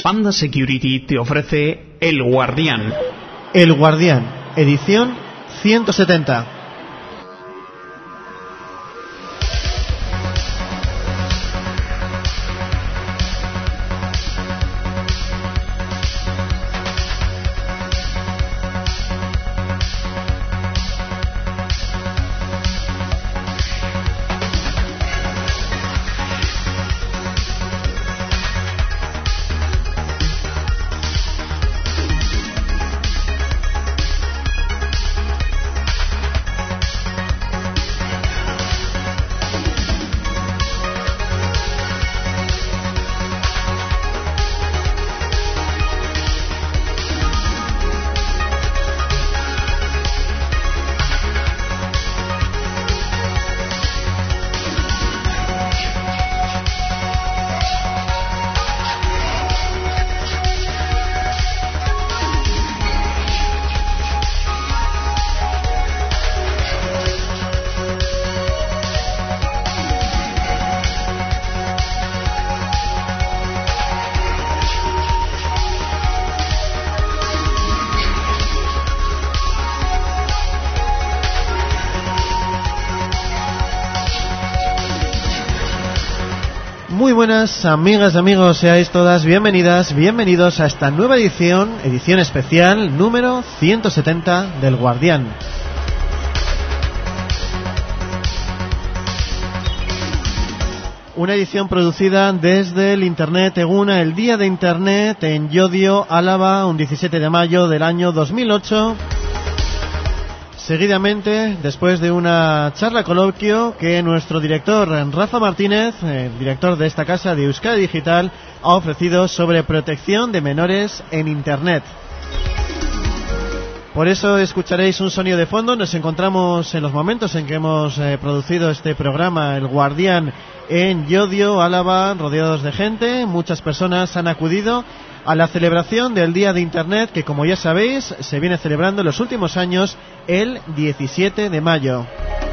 Panda Security te ofrece El Guardián. El Guardián, edición 170. Muy buenas amigas y amigos, seáis todas bienvenidas, bienvenidos a esta nueva edición especial número 170 del Guardián. Una edición producida desde el Internet Eguna, el día de Internet en Llodio, Álava, un 17 de mayo del año 2008. Seguidamente, después de una charla coloquio que nuestro director Rafa Martínez, director de esta casa de Euskadi Digital, ha ofrecido sobre protección de menores en Internet. Por eso escucharéis un sonido de fondo. Nos encontramos en los momentos en que hemos producido este programa, El Guardián, en Llodio, Álava, rodeados de gente. Muchas personas han acudido a la celebración del Día de Internet, que como ya sabéis se viene celebrando en los últimos años el 17 de mayo.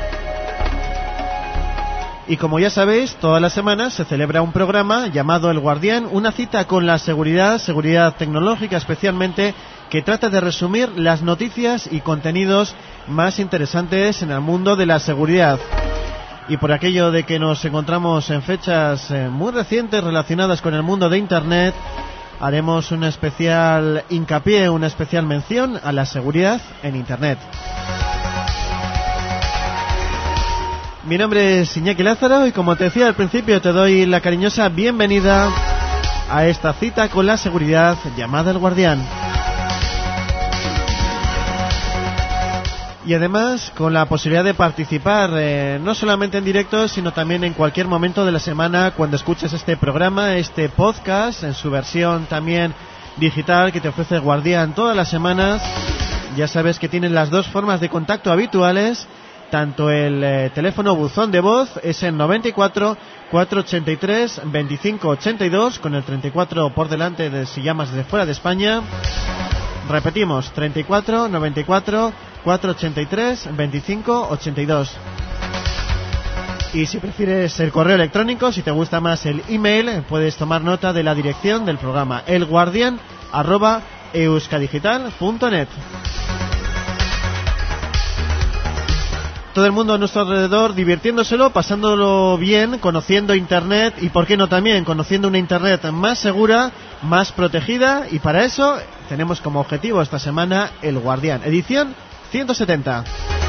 Y como ya sabéis, todas las semanas se celebra un programa llamado El Guardián, una cita con la seguridad tecnológica especialmente, que trata de resumir las noticias y contenidos más interesantes en el mundo de la seguridad. Y por aquello de que nos encontramos en fechas muy recientes relacionadas con el mundo de Internet, haremos un especial hincapié, una especial mención a la seguridad en Internet. Mi nombre es Iñaki Lázaro y como te decía al principio, te doy la cariñosa bienvenida a esta cita con la seguridad llamada El Guardián. Y además con la posibilidad de participar no solamente en directo, sino también en cualquier momento de la semana cuando escuches este programa, este podcast, en su versión también digital que te ofrece El Guardián todas las semanas. Ya sabes que tienen las dos formas de contacto habituales, tanto el teléfono buzón de voz es en 94 483 25 82, con el 34 por delante de si llamas desde fuera de España. Repetimos, 34 94 483 25 82. Y si prefieres el correo electrónico, si te gusta más el email, puedes tomar nota de la dirección del programa, elguardian@euskadigital.net. Todo el mundo a nuestro alrededor divirtiéndoselo, pasándolo bien, conociendo Internet y, por qué no también, conociendo una Internet más segura, más protegida, y para eso tenemos como objetivo esta semana El Guardián, edición 170.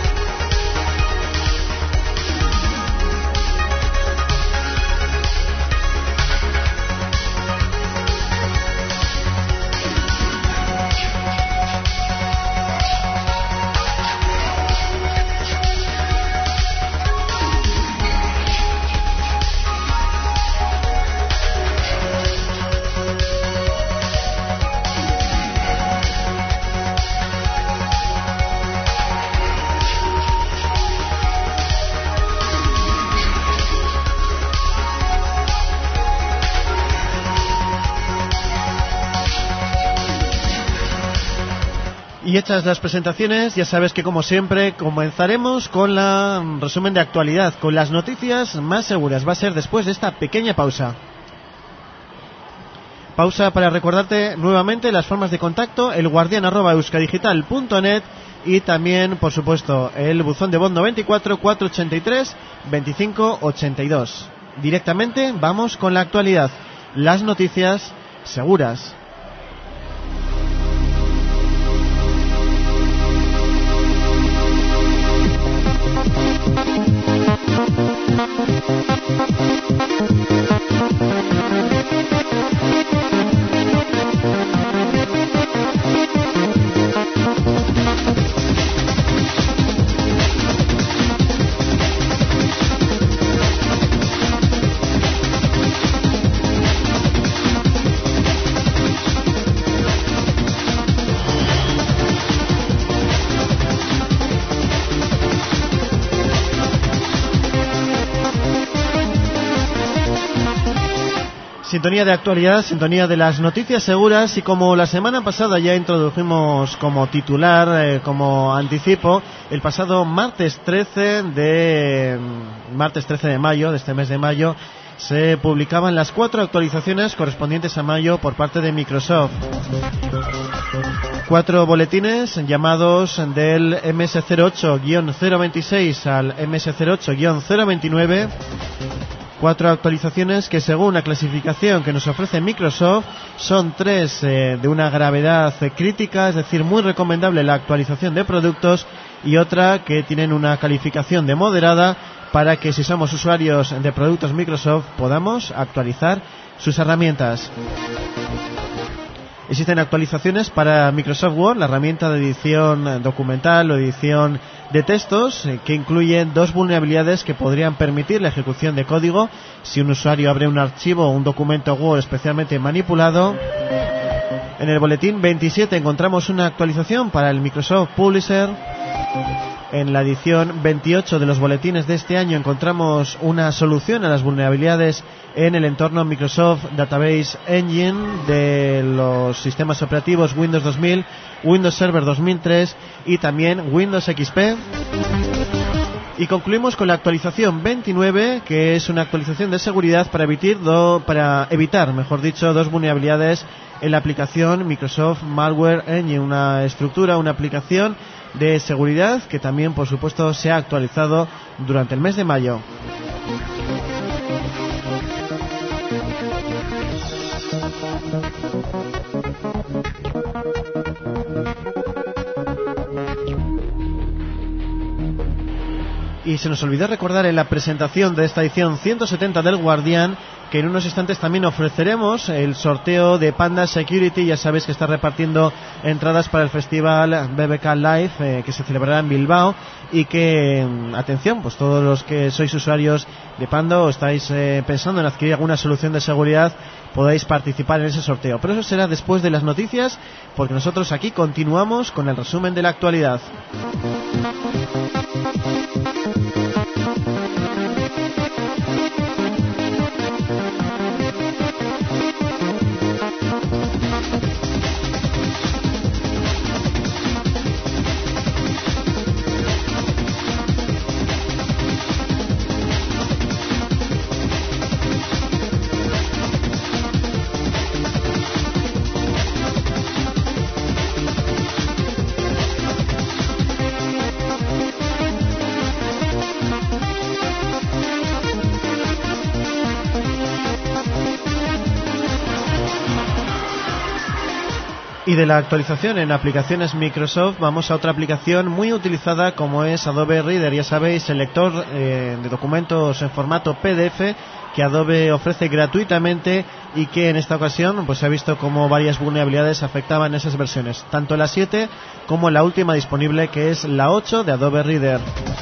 Y hechas las presentaciones, ya sabes que como siempre comenzaremos con la resumen de actualidad, con las noticias más seguras. Va a ser después de esta pequeña pausa. Pausa para recordarte nuevamente las formas de contacto: elguardian@euskadigital.net y también, por supuesto, el buzón de voz 94 483 25 82. Directamente vamos con la actualidad, las noticias seguras. Sintonía de actualidad, sintonía de las noticias seguras, y como la semana pasada ya introdujimos como titular, como anticipo, el pasado martes 13 de mayo, de este mes de mayo, se publicaban las 4 actualizaciones correspondientes a mayo por parte de Microsoft. 4 boletines llamados del MS08-026 al MS08-029. 4 actualizaciones que, según la clasificación que nos ofrece Microsoft, son 3 de una gravedad crítica, es decir, muy recomendable la actualización de productos, y otra que tienen una calificación de moderada, para que, si somos usuarios de productos Microsoft, podamos actualizar sus herramientas. Existen actualizaciones para Microsoft Word, la herramienta de edición documental o edición de textos, que incluyen 2 vulnerabilidades que podrían permitir la ejecución de código si un usuario abre un archivo o un documento Word especialmente manipulado. En el boletín 27 encontramos una actualización para el Microsoft Publisher. En la edición 28 de los boletines de este año encontramos una solución a las vulnerabilidades en el entorno Microsoft Database Engine de los sistemas operativos Windows 2000, Windows Server 2003 y también Windows XP. Y concluimos con la actualización 29, que es una actualización de seguridad para evitar 2 vulnerabilidades en la aplicación Microsoft Malware Engine, una aplicación de seguridad que también, por supuesto, se ha actualizado durante el mes de mayo. Y se nos olvidó recordar en la presentación de esta edición 170 del Guardián que en unos instantes también ofreceremos el sorteo de Panda Security. Ya sabéis que está repartiendo entradas para el festival BBK Live, que se celebrará en Bilbao, y que, atención, pues todos los que sois usuarios de Panda o estáis pensando en adquirir alguna solución de seguridad, podáis participar en ese sorteo. Pero eso será después de las noticias, porque nosotros aquí continuamos con el resumen de la actualidad. Y de la actualización en aplicaciones Microsoft vamos a otra aplicación muy utilizada, como es Adobe Reader. Ya sabéis, el lector de documentos en formato PDF que Adobe ofrece gratuitamente, y que en esta ocasión pues se ha visto como varias vulnerabilidades afectaban esas versiones, tanto la 7 como la última disponible, que es la 8 de Adobe Reader,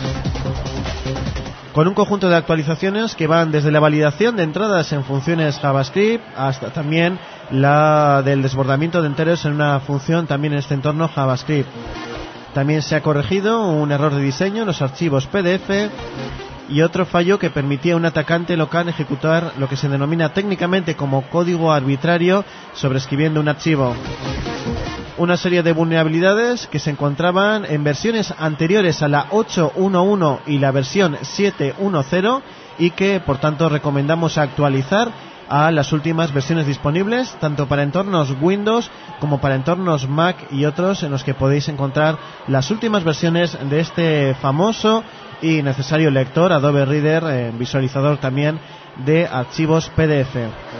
con un conjunto de actualizaciones que van desde la validación de entradas en funciones JavaScript hasta también la del desbordamiento de enteros en una función también en este entorno JavaScript. También se ha corregido un error de diseño en los archivos PDF y otro fallo que permitía a un atacante local ejecutar lo que se denomina técnicamente como código arbitrario sobreescribiendo un archivo. Una serie de vulnerabilidades que se encontraban en versiones anteriores a la 8.1.1 y la versión 7.1.0 y que por tanto recomendamos actualizar a las últimas versiones disponibles, tanto para entornos Windows como para entornos Mac y otros, en los que podéis encontrar las últimas versiones de este famoso y necesario lector Adobe Reader, visualizador también de archivos PDF.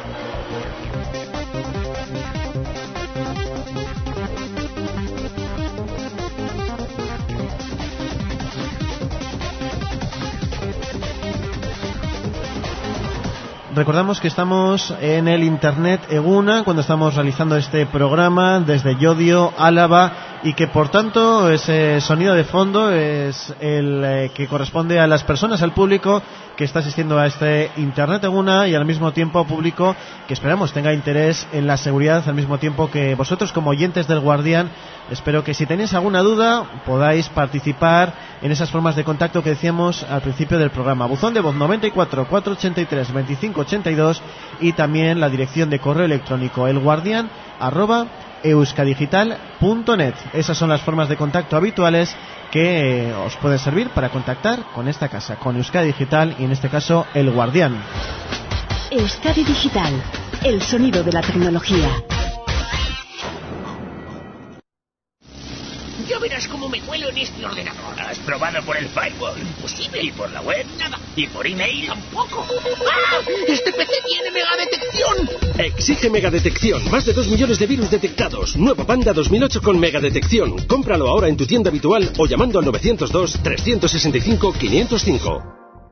Recordamos que estamos en el Internet Eguna cuando estamos realizando este programa desde Llodio, Álava, y que por tanto ese sonido de fondo es el que corresponde a las personas, al público que está asistiendo a este Internet Eguna, y al mismo tiempo público que esperamos tenga interés en la seguridad, al mismo tiempo que vosotros como oyentes del Guardián. Espero que si tenéis alguna duda podáis participar en esas formas de contacto que decíamos al principio del programa. Buzón de voz 94 483 25 82 y también la dirección de correo electrónico elguardian@euskadigital.net. Esas son las formas de contacto habituales que os pueden servir para contactar con esta casa, con Euskadi Digital y en este caso El Guardián. Euskadi Digital, el sonido de la tecnología. Ya verás cómo me cuelo en este ordenador. ¿Has probado por el firewall? Imposible. ¿Y por la web? Nada. ¿Y por email? Tampoco. ¡Ah! ¡Este PC tiene megadetección! Exige megadetección. Más de 2 millones de virus detectados. Nueva Panda 2008 con megadetección. Cómpralo ahora en tu tienda habitual o llamando al 902-365-505.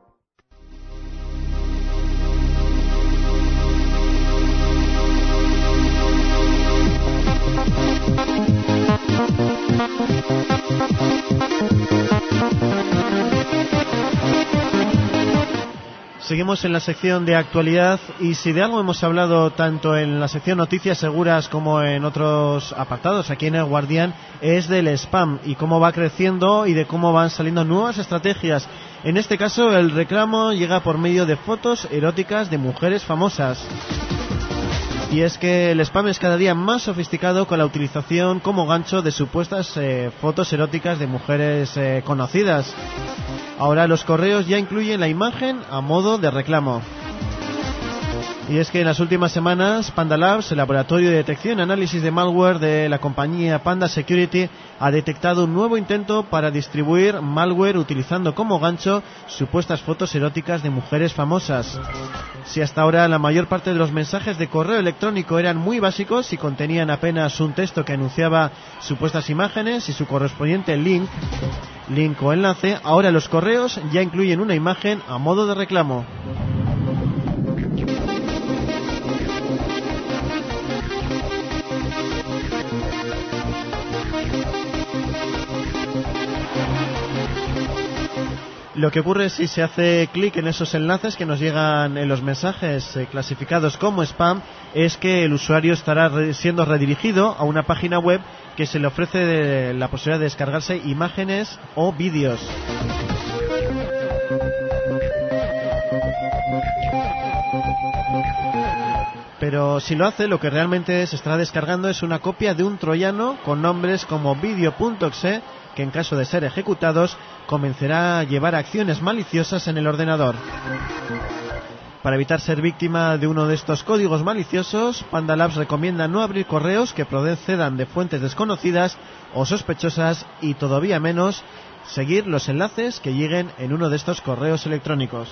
Seguimos en la sección de actualidad, y si de algo hemos hablado tanto en la sección Noticias Seguras como en otros apartados aquí en El Guardián, es del spam y cómo va creciendo y de cómo van saliendo nuevas estrategias. En este caso el reclamo llega por medio de fotos eróticas de mujeres famosas. Y es que el spam es cada día más sofisticado, con la utilización como gancho de supuestas fotos eróticas de mujeres conocidas. Ahora los correos ya incluyen la imagen a modo de reclamo. Y es que en las últimas semanas Panda Labs, el laboratorio de detección y análisis de malware de la compañía Panda Security, ha detectado un nuevo intento para distribuir malware utilizando como gancho supuestas fotos eróticas de mujeres famosas. Si hasta ahora la mayor parte de los mensajes de correo electrónico eran muy básicos y contenían apenas un texto que anunciaba supuestas imágenes y su correspondiente link o enlace, ahora los correos ya incluyen una imagen a modo de reclamo. Lo que ocurre si se hace clic en esos enlaces que nos llegan en los mensajes clasificados como spam es que el usuario estará siendo redirigido a una página web que se le ofrece la posibilidad de descargarse imágenes o vídeos. Pero si lo hace, lo que realmente se estará descargando es una copia de un troyano con nombres como video.exe, que en caso de ser ejecutados comenzará a llevar acciones maliciosas en el ordenador. Para evitar ser víctima de uno de estos códigos maliciosos, Panda Labs recomienda no abrir correos que procedan de fuentes desconocidas o sospechosas, y todavía menos seguir los enlaces que lleguen en uno de estos correos electrónicos.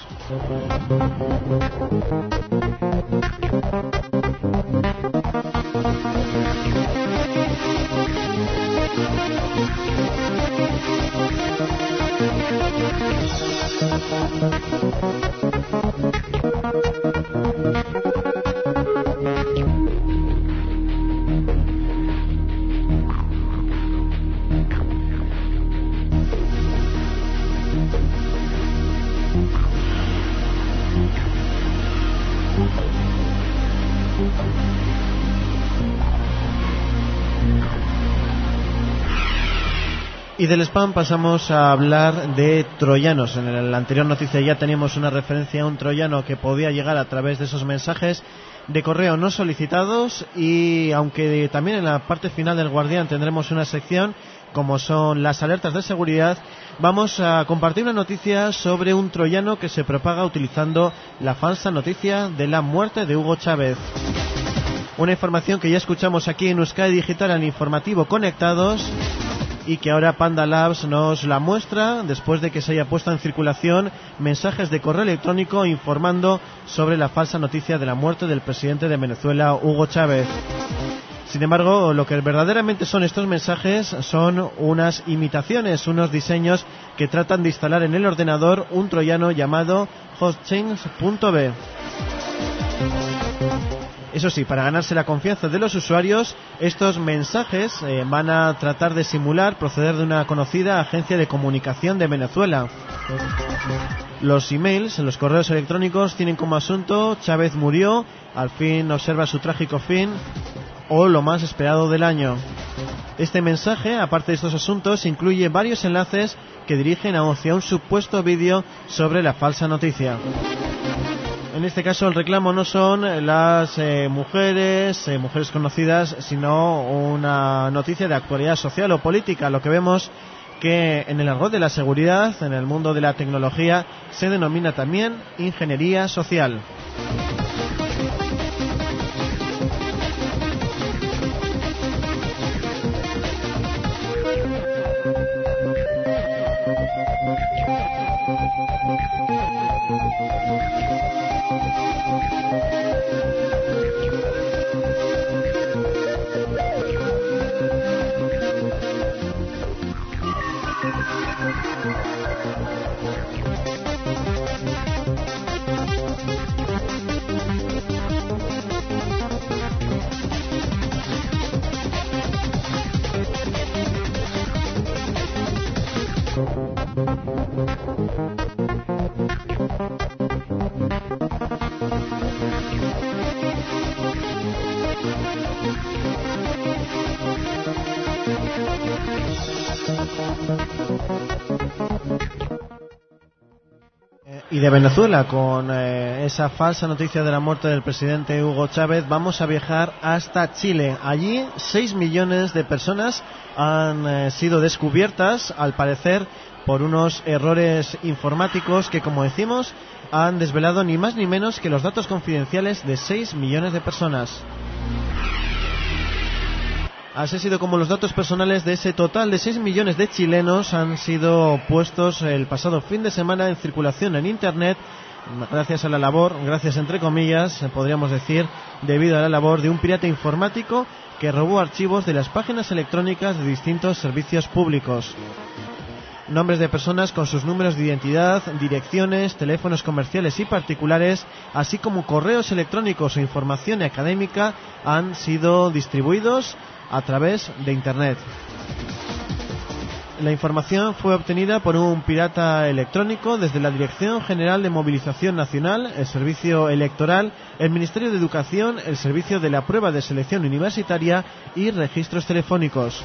Y del spam pasamos a hablar de troyanos. En la anterior noticia ya teníamos una referencia a un troyano que podía llegar a través de esos mensajes, de correo no solicitados, y aunque también en la parte final del Guardián tendremos una sección como son las alertas de seguridad, vamos a compartir una noticia sobre un troyano que se propaga utilizando la falsa noticia de la muerte de Hugo Chávez. Una información que ya escuchamos aquí en Euskadi Digital en Informativo Conectados, y que ahora Panda Labs nos la muestra después de que se haya puesto en circulación mensajes de correo electrónico informando sobre la falsa noticia de la muerte del presidente de Venezuela, Hugo Chávez. Sin embargo, lo que verdaderamente son estos mensajes son unas imitaciones, unos diseños que tratan de instalar en el ordenador un troyano llamado hostchains.b. Eso sí, para ganarse la confianza de los usuarios, estos mensajes van a tratar de simular proceder de una conocida agencia de comunicación de Venezuela. Los emails, los correos electrónicos, tienen como asunto: Chávez murió, al fin observa su trágico fin, o lo más esperado del año. Este mensaje, aparte de estos asuntos, incluye varios enlaces que dirigen hacia un supuesto vídeo sobre la falsa noticia. En este caso el reclamo no son las mujeres conocidas, sino una noticia de actualidad social o política. Lo que vemos que en el argot de la seguridad, en el mundo de la tecnología, se denomina también ingeniería social. Y de Venezuela, con esa falsa noticia de la muerte del presidente Hugo Chávez, vamos a viajar hasta Chile. Allí 6 millones de personas han sido descubiertas, al parecer, por unos errores informáticos que, como decimos, han desvelado ni más ni menos que los datos confidenciales de 6 millones de personas. Así ha sido como los datos personales de ese total de 6 millones de chilenos han sido puestos el pasado fin de semana en circulación en Internet, gracias a la labor, gracias entre comillas, podríamos decir, debido a la labor de un pirata informático que robó archivos de las páginas electrónicas de distintos servicios públicos. Nombres de personas con sus números de identidad, direcciones, teléfonos comerciales y particulares, así como correos electrónicos o información académica han sido distribuidos a través de Internet. La información fue obtenida por un pirata electrónico desde la Dirección General de Movilización Nacional, el Servicio Electoral, el Ministerio de Educación, el Servicio de la Prueba de Selección Universitaria y Registros Telefónicos.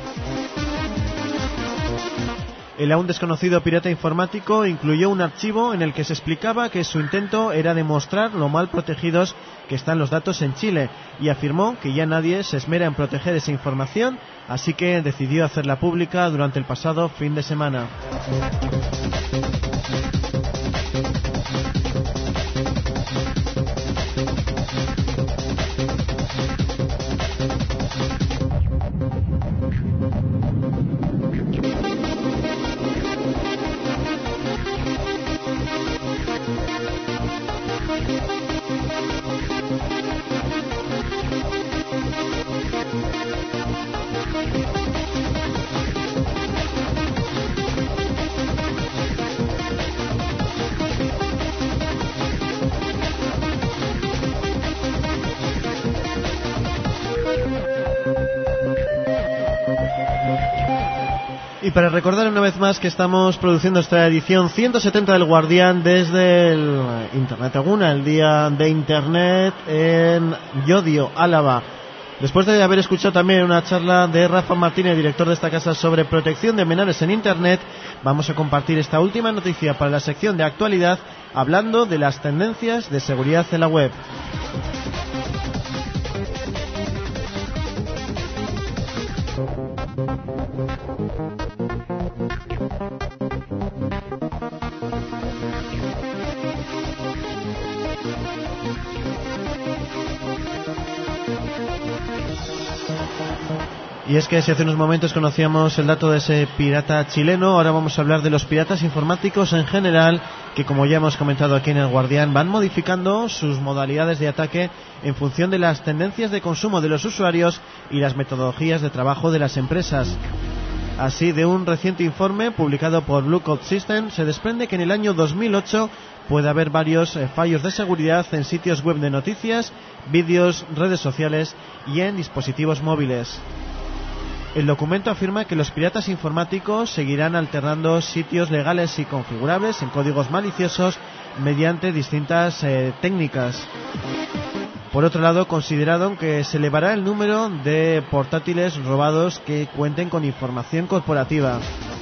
El aún desconocido pirata informático incluyó un archivo en el que se explicaba que su intento era demostrar lo mal protegidos que están los datos en Chile, y afirmó que ya nadie se esmera en proteger esa información, así que decidió hacerla pública durante el pasado fin de semana. Y para recordar una vez más que estamos produciendo esta edición 170 del Guardián desde el Internet Eguna, el día de Internet en Llodio, Álava. Después de haber escuchado también una charla de Rafa Martínez, director de esta casa, sobre protección de menores en Internet, vamos a compartir esta última noticia para la sección de actualidad, hablando de las tendencias de seguridad en la web. Y es que si hace unos momentos conocíamos el dato de ese pirata chileno, ahora vamos a hablar de los piratas informáticos en general, que como ya hemos comentado aquí en El Guardián, van modificando sus modalidades de ataque en función de las tendencias de consumo de los usuarios y las metodologías de trabajo de las empresas. Así, de un reciente informe publicado por Blue Code System, se desprende que en el año 2008 puede haber varios fallos de seguridad en sitios web de noticias, vídeos, redes sociales y en dispositivos móviles. El documento afirma que los piratas informáticos seguirán alternando sitios legales y configurables en códigos maliciosos mediante distintas técnicas. Por otro lado, consideraron que se elevará el número de portátiles robados que cuenten con información corporativa.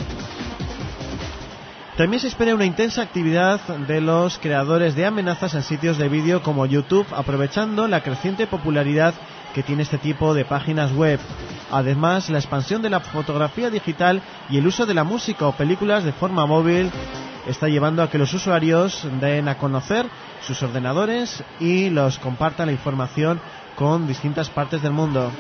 También se espera una intensa actividad de los creadores de amenazas en sitios de vídeo como YouTube, aprovechando la creciente popularidad que tiene este tipo de páginas web. Además, la expansión de la fotografía digital y el uso de la música o películas de forma móvil está llevando a que los usuarios den a conocer sus ordenadores y los compartan la información con distintas partes del mundo.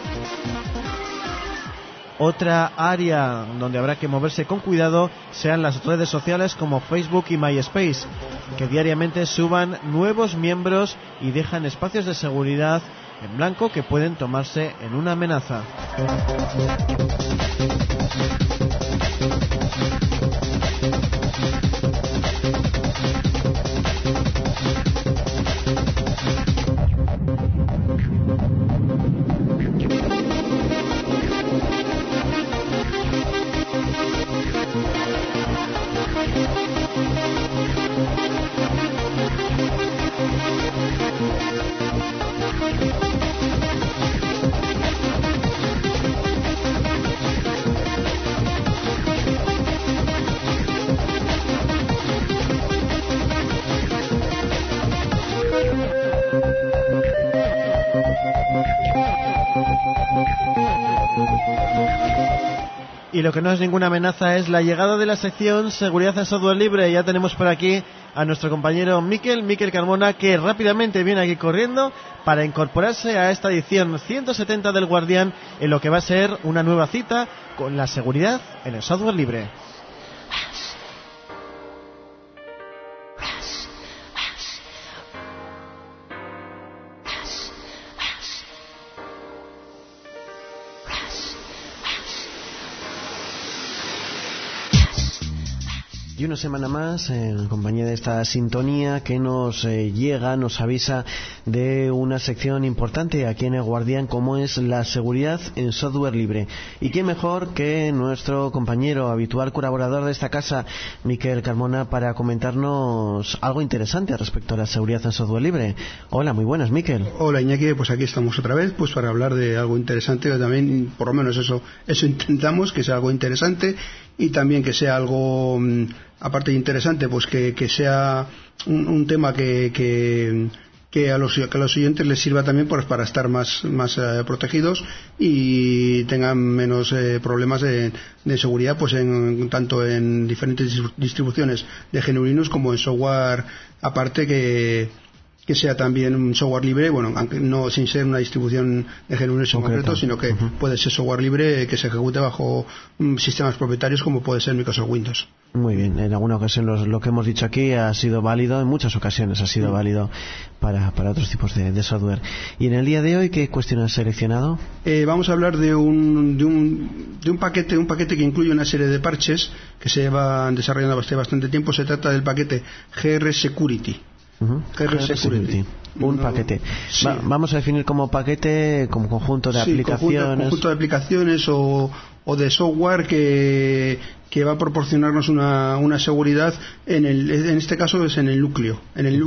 Otra área donde habrá que moverse con cuidado sean las redes sociales como Facebook y MySpace, que diariamente suban nuevos miembros y dejan espacios de seguridad en blanco que pueden tomarse en una amenaza. Y lo que no es ninguna amenaza es la llegada de la sección Seguridad en Software Libre. Ya tenemos por aquí a nuestro compañero Miquel Carmona, que rápidamente viene aquí corriendo para incorporarse a esta edición 170 del Guardián, en lo que va a ser una nueva cita con la seguridad en el software libre. Y una semana más, en compañía de esta sintonía que nos llega, nos avisa de una sección importante aquí en El Guardián, como es la seguridad en software libre. Y qué mejor que nuestro compañero habitual colaborador de esta casa, Miquel Carmona, para comentarnos algo interesante respecto a la seguridad en software libre. Hola, muy buenas, Miquel. Hola, Iñaki, pues aquí estamos otra vez, pues para hablar de algo interesante, que también, por lo menos eso intentamos, que sea algo interesante, y también que sea algo, aparte de interesante, pues que sea un tema que a los oyentes les sirva también para estar más protegidos y tengan menos problemas de seguridad, pues tanto en diferentes distribuciones de GNU Linux como en software aparte que sea también un software libre, bueno, aunque no sin ser una distribución de GNU Linux en concreto, sino que puede ser software libre que se ejecute bajo sistemas propietarios como puede ser Microsoft Windows. Muy bien, en alguna ocasión lo que hemos dicho aquí ha sido válido, en muchas ocasiones ha sido válido para otros tipos de software. Y en el día de hoy, ¿qué cuestión has seleccionado? Vamos a hablar de un paquete que incluye una serie de parches que se llevan desarrollando hace bastante tiempo. Se trata del paquete GR Security. GR Security. Un paquete. Sí. Vamos a definir como paquete, como conjunto de aplicaciones. Conjunto de aplicaciones o de software que va a proporcionarnos una seguridad en este caso es en el núcleo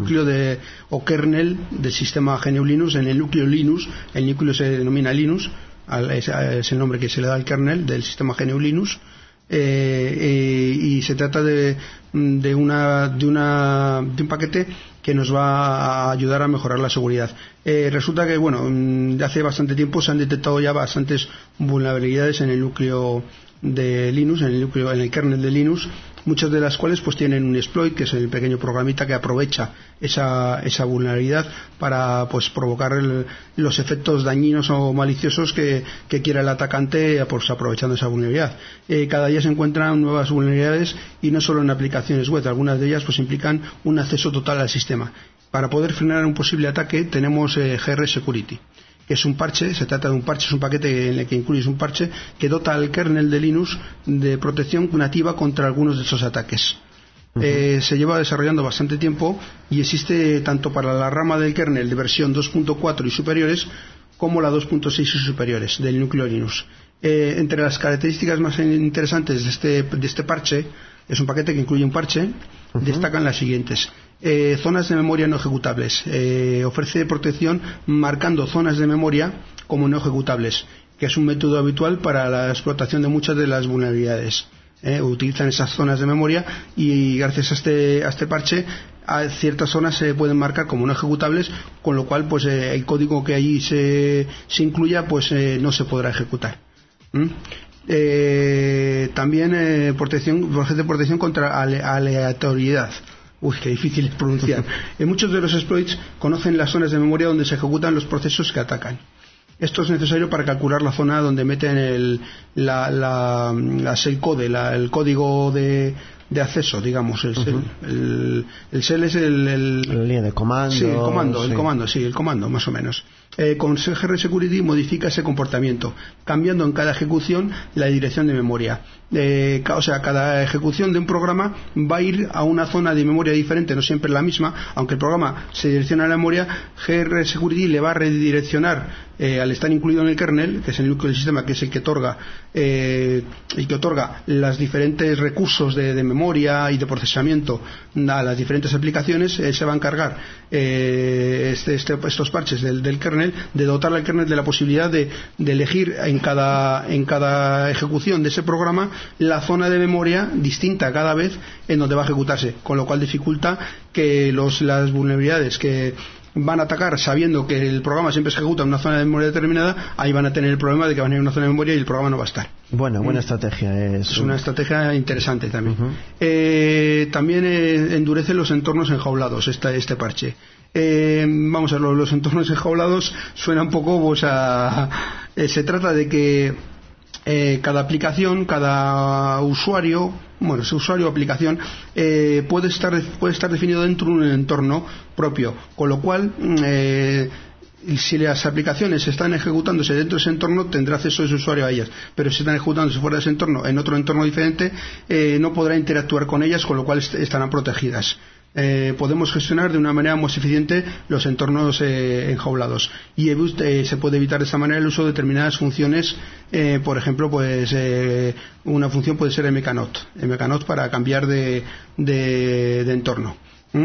o kernel del sistema GNU Linux, en el núcleo Linux. El núcleo se denomina Linux, es el nombre que se le da al kernel del sistema GNU Linux. Y se trata de un paquete que nos va a ayudar a mejorar la seguridad. Resulta que, bueno, hace bastante tiempo se han detectado ya bastantes vulnerabilidades en el núcleo de Linux, en el kernel de Linux, muchas de las cuales pues tienen un exploit, que es el pequeño programita que aprovecha esa vulnerabilidad para pues provocar los efectos dañinos o maliciosos que quiera el atacante, pues aprovechando esa vulnerabilidad. Cada día se encuentran nuevas vulnerabilidades, y no solo en aplicaciones web, algunas de ellas pues implican un acceso total al sistema. Para poder frenar un posible ataque tenemos GR Security, que es un parche, se trata de un parche, es un paquete en el que incluye un parche que dota al kernel de Linux de protección nativa contra algunos de esos ataques. Se lleva desarrollando bastante tiempo y existe tanto para la rama del kernel de versión 2.4 y superiores como la 2.6 y superiores del núcleo Linux. Entre las características más interesantes de este parche, es un paquete que incluye un parche, destacan las siguientes. Zonas de memoria no ejecutables. Ofrece protección marcando zonas de memoria como no ejecutables, que es un método habitual para la explotación de muchas de las vulnerabilidades. Utilizan esas zonas de memoria, y gracias a este parche ciertas zonas se pueden marcar como no ejecutables, con lo cual pues el código que allí se incluya pues no se podrá ejecutar. También ofrece protección contra aleatoriedad. Uy, qué difícil es pronunciar. Muchos de los exploits conocen las zonas de memoria donde se ejecutan los procesos que atacan. Esto es necesario para calcular la zona donde meten el shellcode, el código de acceso, digamos. El shell es la línea de comando. Sí, el comando, más o menos. Con GR Security modifica ese comportamiento, cambiando en cada ejecución la dirección de memoria. O sea, cada ejecución de un programa va a ir a una zona de memoria diferente, no siempre la misma. Aunque el programa se direcciona a la memoria, GR Security le va a redireccionar al estar incluido en el kernel, que es el núcleo del sistema, que es el que otorga los diferentes recursos de memoria y de procesamiento a las diferentes aplicaciones. Se va a encargar estos parches del kernel de dotar al kernel de la posibilidad de elegir en cada ejecución de ese programa la zona de memoria distinta cada vez en donde va a ejecutarse, con lo cual dificulta que las vulnerabilidades que van a atacar sabiendo que el programa siempre se ejecuta en una zona de memoria determinada, ahí van a tener el problema de que van a ir a una zona de memoria y el programa no va a estar. Buena estrategia. Es una estrategia interesante también. También endurece los entornos enjaulados este parche. Vamos a ver, los entornos enjaulados suena un poco se trata de que cada aplicación, cada usuario, ese usuario o aplicación puede estar definido dentro de un entorno propio, con lo cual si las aplicaciones están ejecutándose dentro de ese entorno, tendrá acceso ese usuario a ellas, pero si están ejecutándose fuera de ese entorno, en otro entorno diferente, no podrá interactuar con ellas, con lo cual estarán protegidas. Podemos gestionar de una manera más eficiente los entornos enjaulados, y se puede evitar de esta manera el uso de determinadas funciones. Por ejemplo, una función puede ser mknot para cambiar de entorno.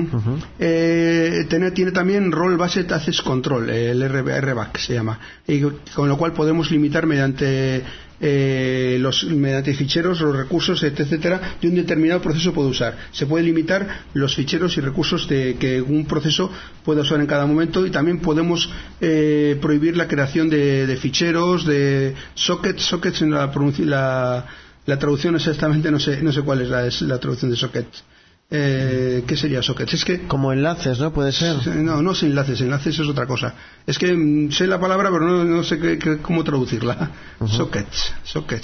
Tiene también Role Based Access Control, el RBAC se llama, y con lo cual podemos limitar mediante ficheros, los recursos, etcétera, de un determinado proceso puede usar. Se puede limitar los ficheros y recursos que un proceso pueda usar en cada momento, y también podemos prohibir la creación de ficheros, de sockets en la traducción exactamente no sé cuál es la traducción de sockets. ¿Qué sería sockets? Es que como enlaces, ¿no? Puede ser. No sin enlaces es otra cosa. Es que sé la palabra, pero no sé cómo traducirla. Sockets.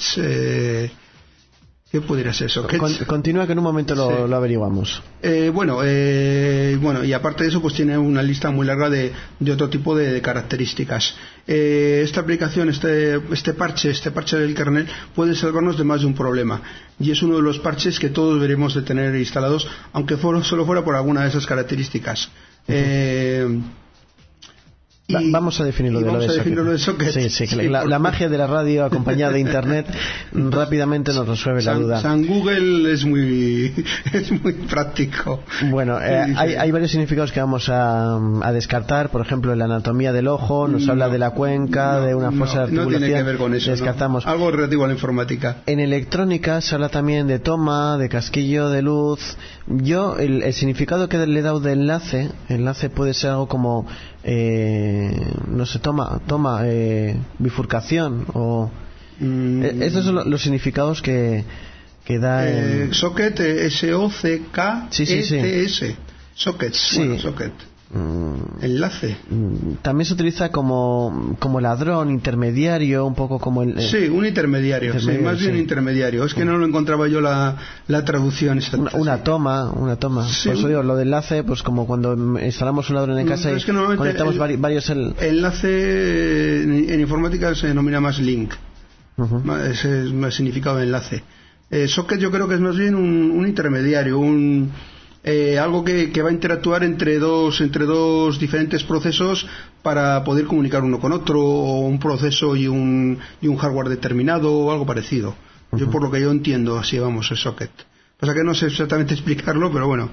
¿Qué pudiera ser sockets? Continúa, que en un momento lo averiguamos. Bueno, y aparte de eso, pues tiene una lista muy larga de otro tipo de características. Esta aplicación, este parche del kernel puede salvarnos de más de un problema, y es uno de los parches que todos deberíamos de tener instalados, aunque solo fuera por alguna de esas características. Vamos a definir lo de socket. Sí, que la magia de la radio acompañada de internet rápidamente nos resuelve la duda. San Google es muy práctico. Bueno, hay varios significados que vamos a descartar. Por ejemplo, en la anatomía del ojo nos habla de la cuenca, de una fosa de articulación. No tiene que ver con eso. Descartamos. Algo relativo a la informática. En electrónica se habla también de toma, de casquillo de luz. Yo, el significado que le he dado de enlace puede ser algo como no sé, toma, bifurcación o estos son los significados que da socket, S-O-C-K-E-T-S. Socket, socket. Enlace. También se utiliza como ladrón, intermediario, un poco como sí, un intermediario, más bien intermediario. Es que no lo encontraba yo la traducción exacta. Una toma. Sí, por eso digo, lo de enlace, pues como cuando instalamos un ladrón en casa y conectamos varios enlace en informática se denomina más link. Ese es más significado de enlace. Socket yo creo que es más bien un intermediario, algo que va a interactuar entre dos diferentes procesos para poder comunicar uno con otro, o un proceso y un hardware determinado o algo parecido. Yo por lo que yo entiendo así vamos el socket. Pasa que no sé exactamente explicarlo, pero bueno.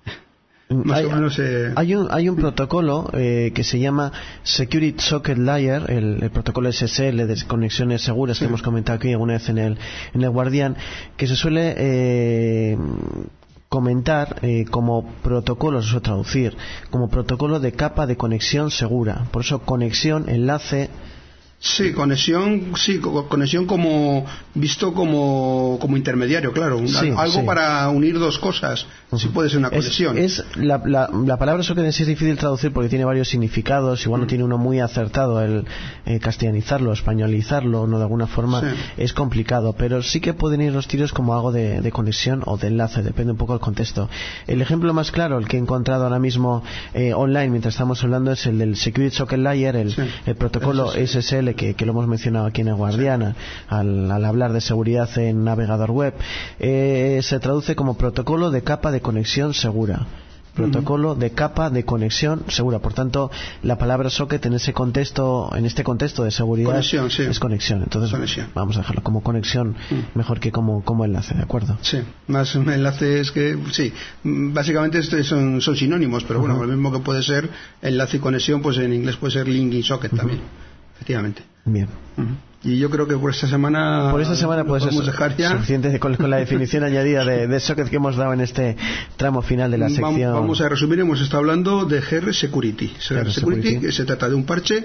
Hay un protocolo que se llama Security Socket Layer, el protocolo SSL de conexiones seguras que hemos comentado aquí alguna vez en el Guardián, que se suele comentar como protocolo, eso traducir, como protocolo de capa de conexión segura. Por eso conexión, enlace. Sí, conexión como visto como intermediario, claro, algo para unir dos cosas. Sí puede ser una conexión. La palabra socket en sí es difícil traducir porque tiene varios significados, igual no tiene uno muy acertado el castellanizarlo, españolizarlo, no de alguna forma es complicado, pero sí que pueden ir los tiros como algo de conexión o de enlace, depende un poco del contexto. El ejemplo más claro, el que he encontrado ahora mismo online mientras estamos hablando, es el del Security Socket Layer, el protocolo SSL que lo hemos mencionado aquí en el Guardián al hablar de seguridad en navegador web. Se traduce como protocolo de capa de conexión segura. Protocolo de capa de conexión segura. Por tanto, la palabra socket en este contexto de seguridad es conexión. Entonces vamos a dejarlo como conexión mejor que como enlace, ¿de acuerdo? Sí, más enlace es que sí, básicamente son sinónimos, pero bueno, lo mismo que puede ser enlace y conexión, pues en inglés puede ser link y socket también, efectivamente. Bien. Y yo creo que por esta semana puede ser suficiente con la definición añadida de socket que hemos dado en este tramo final de la sección. Vamos a resumir, hemos estado hablando de GR Security. GR Security, que se trata de un parche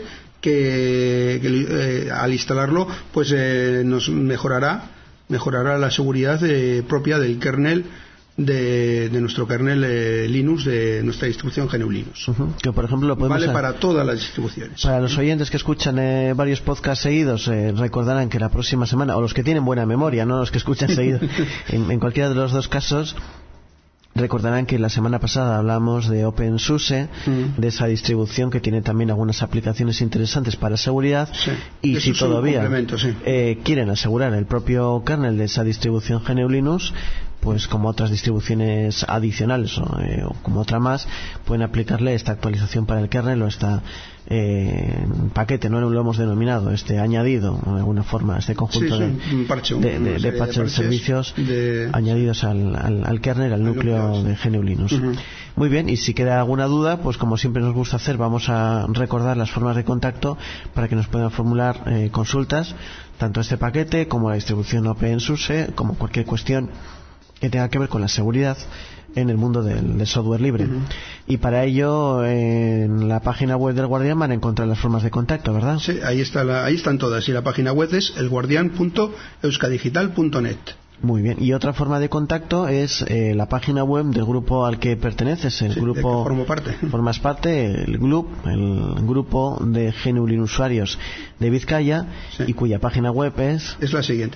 que al instalarlo pues nos mejorará la seguridad propia del kernel de nuestro kernel Linux, de nuestra distribución GNU Linux. Que por ejemplo vale para todas las distribuciones. Para los oyentes que escuchan varios podcasts seguidos, recordarán que la próxima semana, o los que tienen buena memoria, no los que escuchan seguido, en cualquiera de los dos casos, recordarán que la semana pasada hablamos de OpenSUSE, de esa distribución que tiene también algunas aplicaciones interesantes para seguridad, y si todavía quieren asegurar el propio kernel de esa distribución GNU Linux, pues como otras distribuciones adicionales o como otra más, pueden aplicarle esta actualización para el kernel o esta paquete, no lo hemos denominado, añadido de alguna forma, este conjunto de parches de servicios añadidos al kernel, al núcleo de GNU Linux. Muy bien, y si queda alguna duda, pues como siempre nos gusta hacer, vamos a recordar las formas de contacto para que nos puedan formular consultas, tanto a este paquete como a la distribución OpenSUSE, como cualquier cuestión que tenga que ver con la seguridad en el mundo del software libre. Y para ello en la página web del Guardián van a encontrar las formas de contacto, ¿verdad? Sí, ahí están todas, y la página web es elguardian.euskadigital.net. Muy bien, y otra forma de contacto es la página web del grupo al que perteneces, el grupo formas parte, el grupo de GNU Linux usuarios de Vizcaya, y cuya página web es la siguiente,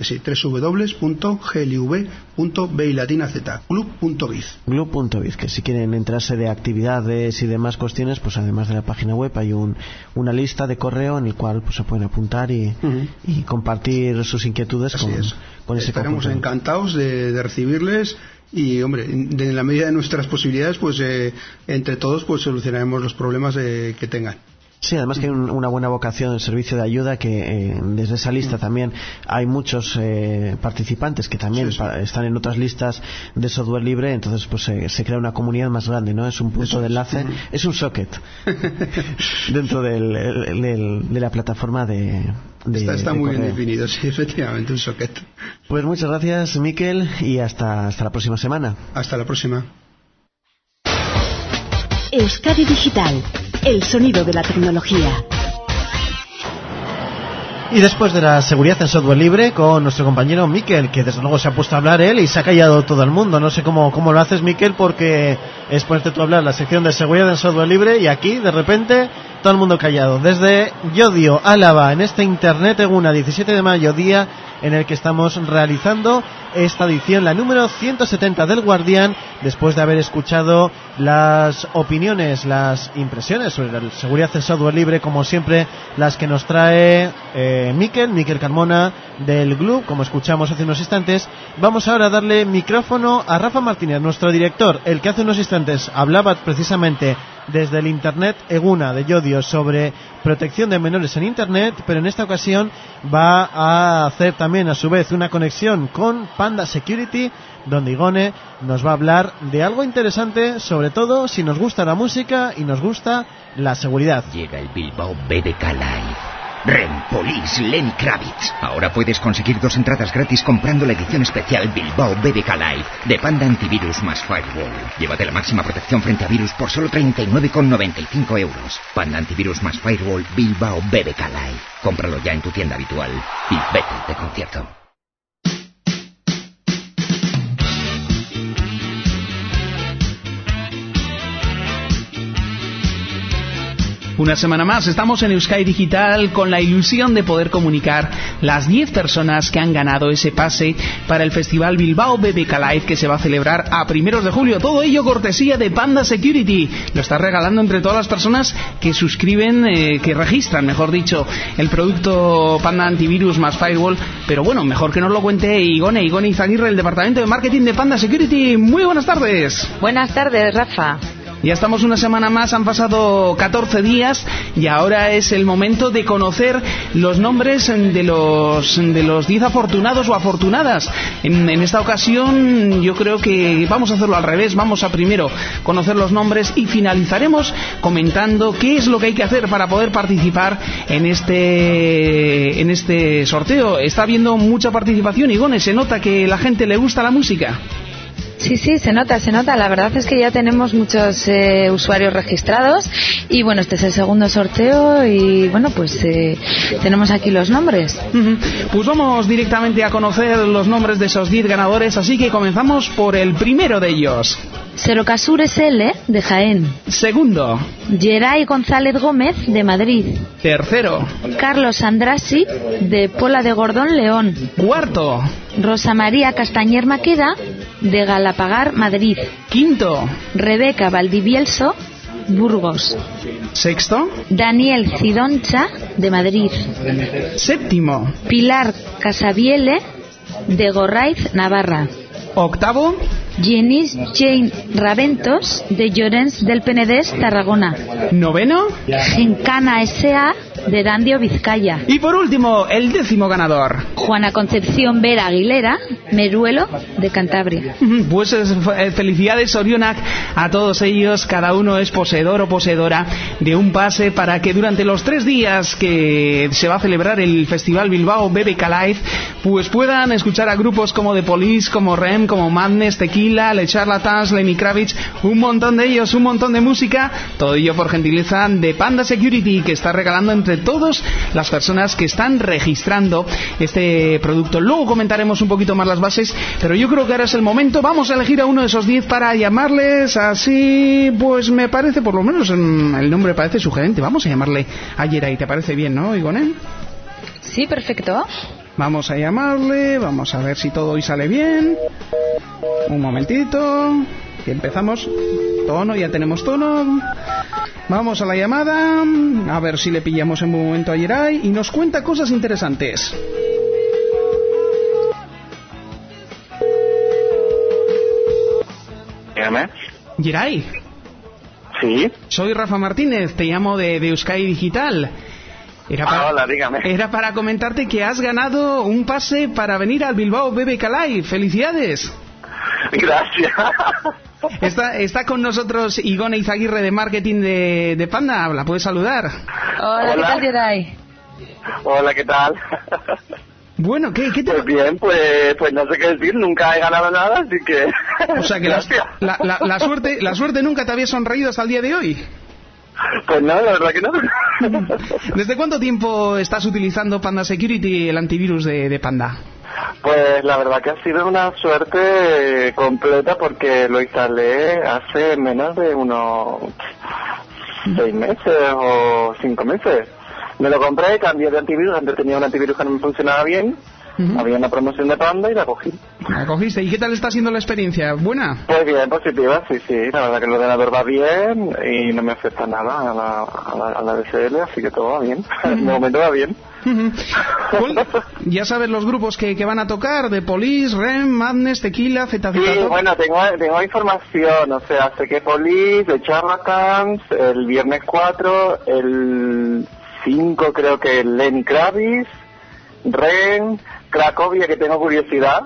www.glub.biz, que si quieren enterarse de actividades y demás cuestiones, pues además de la página web hay una lista de correo en el cual pues se pueden apuntar y compartir sus inquietudes con ese conjunto. Estaremos encantados de recibirles, y hombre, en la medida de nuestras posibilidades, pues entre todos pues solucionaremos los problemas que tengan. Sí, además que hay una buena vocación del servicio de ayuda, que desde esa lista también hay muchos participantes que también están en otras listas de software libre, entonces pues se crea una comunidad más grande, ¿no? Es un punto de enlace, es un socket dentro de la plataforma está muy bien definido, sí, efectivamente, un socket. Pues muchas gracias, Miquel, y hasta la próxima semana. Hasta la próxima. Euskadi Digital, el sonido de la tecnología. Y después de la seguridad en software libre, con nuestro compañero Miquel, que desde luego se ha puesto a hablar él y se ha callado todo el mundo. No sé cómo lo haces, Miquel, porque es ponerte tú a hablar la sección de seguridad en software libre y aquí, de repente, todo el mundo callado. Desde Llodio, Álava, en este Internet Eguna, 17 de mayo, día en el que estamos realizando esta edición, la número 170 del Guardián, después de haber escuchado las opiniones, las impresiones sobre la seguridad en software libre, como siempre, las que nos trae Miquel Carmona del GLUB, como escuchamos hace unos instantes. Vamos ahora a darle micrófono a Rafa Martínez, nuestro director, el que hace unos instantes hablaba precisamente desde el Internet Eguna de Llodio sobre protección de menores en Internet, pero en esta ocasión va a hacer también a su vez una conexión con Panda Security, donde Igone nos va a hablar de algo interesante, sobre todo si nos gusta la música y nos gusta la seguridad. Llega el Bilbao BBK Live. Rem, Police, Lenny Kravitz. Ahora puedes conseguir 2 entradas gratis comprando la edición especial Bilbao BBK Live de Panda Antivirus más Firewall. Llévate la máxima protección frente a virus por solo 39,95 euros. Panda Antivirus más Firewall Bilbao BBK Live. Cómpralo ya en tu tienda habitual y vete de concierto. Una semana más estamos en Euskadi Digital con la ilusión de poder comunicar las 10 personas que han ganado ese pase para el Festival Bilbao BBK Live, que se va a celebrar a primeros de julio. Todo ello cortesía de Panda Security. Lo está regalando entre todas las personas que suscriben, que registran, mejor dicho, el producto Panda Antivirus más Firewall. Pero bueno, mejor que nos lo cuente Igone Izaguirre, el departamento de marketing de Panda Security. Muy buenas tardes. Buenas tardes, Rafa. Ya estamos una semana más, han pasado 14 días y ahora es el momento de conocer los nombres de los 10 afortunados o afortunadas. En esta ocasión yo creo que vamos a hacerlo al revés, vamos a primero conocer los nombres y finalizaremos comentando qué es lo que hay que hacer para poder participar en este sorteo. Está habiendo mucha participación, Igone, se nota que a la gente le gusta la música. Sí, se nota. La verdad es que ya tenemos muchos usuarios registrados y bueno, este es el segundo sorteo y bueno, pues tenemos aquí los nombres. Pues vamos directamente a conocer los nombres de esos 10 ganadores, así que comenzamos por el primero de ellos. Serocasur SL, de Jaén. Segundo. Geray González Gómez, de Madrid. Tercero. Carlos Andrasi, de Pola de Gordón, León. Cuarto. Rosa María Castañer Maqueda, de Galapagar, Madrid. Quinto. Rebeca Valdivielso, Burgos. Sexto. Daniel Cidoncha, de Madrid. Séptimo. Pilar Casabiele, de Gorraiz, Navarra. Octavo. Jenis Jane Raventos, de Llorens del Penedès, Tarragona. Noveno. Gincana S.A., de Dandio, Vizcaya. Y por último, el 10º ganador. Juana Concepción Vera Aguilera, Meruelo, de Cantabria. Pues felicidades, Orionak, a todos ellos. Cada uno es poseedor o poseedora de un pase para que durante los 3 días que se va a celebrar el Festival Bilbao BBK Live, pues puedan escuchar a grupos como The Police, como Rem, como Madness, Tequila, Le Charlatans, Lenny Kravitz, un montón de ellos, un montón de música. Todo ello por gentileza de Panda Security, que está regalando entre todas las personas que están registrando este producto. Luego comentaremos un poquito más las bases, pero yo creo que ahora es el momento. Vamos a elegir a uno de esos 10 para llamarles así, pues me parece, por lo menos el nombre parece sugerente. Vamos a llamarle a Geray, ¿te parece bien, no, Igone? Sí, perfecto. Vamos a llamarle, vamos a ver si todo hoy sale bien. Un momentito, que empezamos. Tono, ya tenemos tono. Vamos a la llamada, a ver si le pillamos en un momento a Geray y nos cuenta cosas interesantes. Dígame. Geray. Sí. Soy Rafa Martínez, te llamo de Euskadi Digital. Hola, dígame. Era para comentarte que has ganado un pase para venir al Bilbao BBK Live. ¡Felicidades! Gracias. Está con nosotros Igone Izaguirre de marketing de Panda. ¿La puedes saludar? Hola, ¿qué tal, Geray? Hola, ¿qué tal? Bueno, ¿qué te... Pues bien, pues no sé qué decir, nunca he ganado nada, así que... O sea que la suerte nunca te había sonreído hasta el día de hoy. Pues no, la verdad que no. ¿Desde cuánto tiempo estás utilizando Panda Security, el antivirus de Panda? Pues la verdad que ha sido una suerte completa porque lo instalé hace menos de unos 6 meses o 5 meses. Me lo compré, cambié de antivirus, antes tenía un antivirus que no me funcionaba bien. Había una promoción de Panda y la cogí. ¿La cogiste? ¿Y qué tal está siendo la experiencia? ¿Buena? Pues bien, positiva, sí. La verdad que el ordenador va bien y no me afecta nada a la DSL, así que todo va bien. De momento va bien. Ya sabes los grupos que van a tocar, de Police, REM, Madness, Tequila, ZZ. Sí, bueno, tengo información, o sea, sé que Police, de Charlatans, el viernes 4, el 5 creo que Lenny Kravitz, REM, Cracovia, que tengo curiosidad.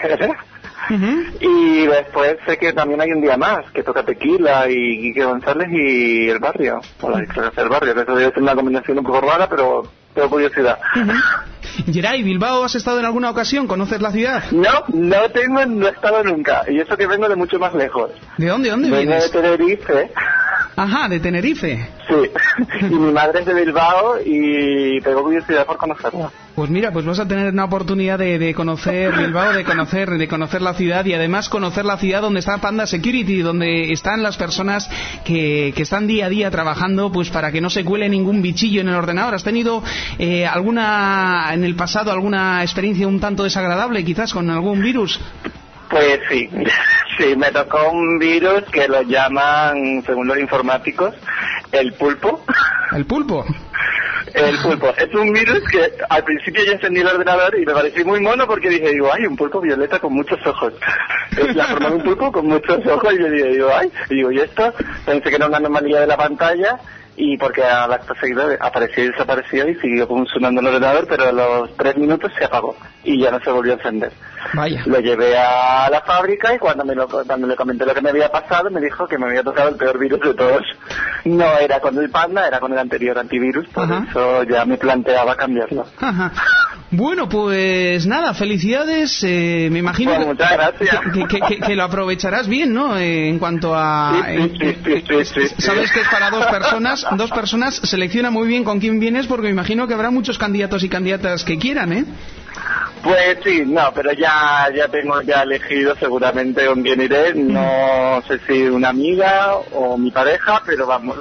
Y después sé que también hay un día más, que toca Tequila y Quique González y El Barrio, o la discografía del Barrio, que eso debe ser una combinación un poco rara, pero tengo curiosidad. Geray, ¿Bilbao has estado en alguna ocasión? ¿Conoces la ciudad? No he estado nunca, y eso que vengo de mucho más lejos. ¿De dónde vengo vienes? De Tenerife. Ajá, de Tenerife. Sí, y mi madre es de Bilbao y tengo curiosidad por conocerla. Pues mira, pues vas a tener una oportunidad de conocer Bilbao, de conocer la ciudad y además conocer la ciudad donde está Panda Security, donde están las personas que están día a día trabajando pues para que no se cuele ningún bichillo en el ordenador. ¿Has tenido en el pasado alguna experiencia un tanto desagradable quizás con algún virus? Pues sí, me tocó un virus que lo llaman, según los informáticos, el pulpo. ¿El pulpo? El pulpo. Es un virus que al principio yo encendí el ordenador y me pareció muy mono porque dije, hay un pulpo violeta con muchos ojos. Es la forma de un pulpo con muchos ojos y yo ¿y esto? Pensé que era una anomalía de la pantalla y porque al acto seguido apareció y desapareció y siguió funcionando el ordenador, pero a los 3 minutos se apagó y ya no se volvió a encender. Vaya. Lo llevé a la fábrica y cuando le comenté lo que me había pasado me dijo que me había tocado el peor virus de todos. No era con el Panda, era con el anterior antivirus, por eso ya me planteaba cambiarlo. Bueno, pues nada, felicidades. Me imagino pues muchas gracias. Que lo aprovecharás bien, ¿no? En cuanto a... Sí. Sabes que es para dos personas, selecciona muy bien con quién vienes porque me imagino que habrá muchos candidatos y candidatas que quieran, ¿eh? Pues sí, pero ya tengo elegido seguramente con quién iré, no sé si una amiga o mi pareja, pero vamos.